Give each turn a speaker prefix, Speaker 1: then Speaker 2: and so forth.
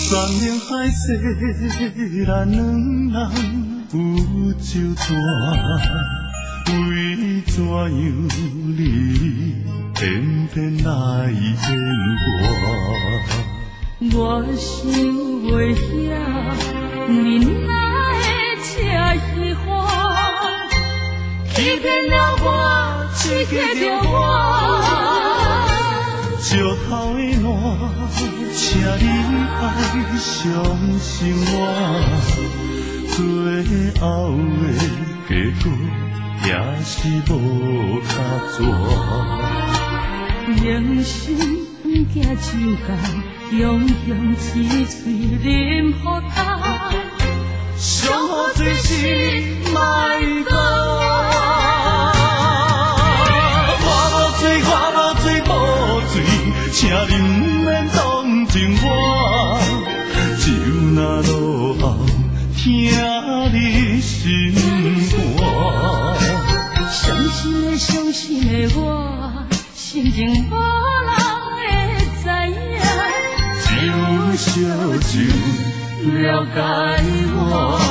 Speaker 1: 山盟海誓，咱两人有酒断，为怎样你偏偏来牵挂？
Speaker 2: 我想袂遐，恁来的车彼岸，欺骗了我，刺激着我。
Speaker 1: 石头的烂，请你爱相信我，最后的结果也是无卡纸。
Speaker 2: 人生行酒干，用香痴嘴饮予他，
Speaker 1: 上好最是莫讲。我无醉，无醉，请你不免同情我，就那落后听你心肝。
Speaker 2: 伤心的我，心情无人会知影，只有烧酒了解我。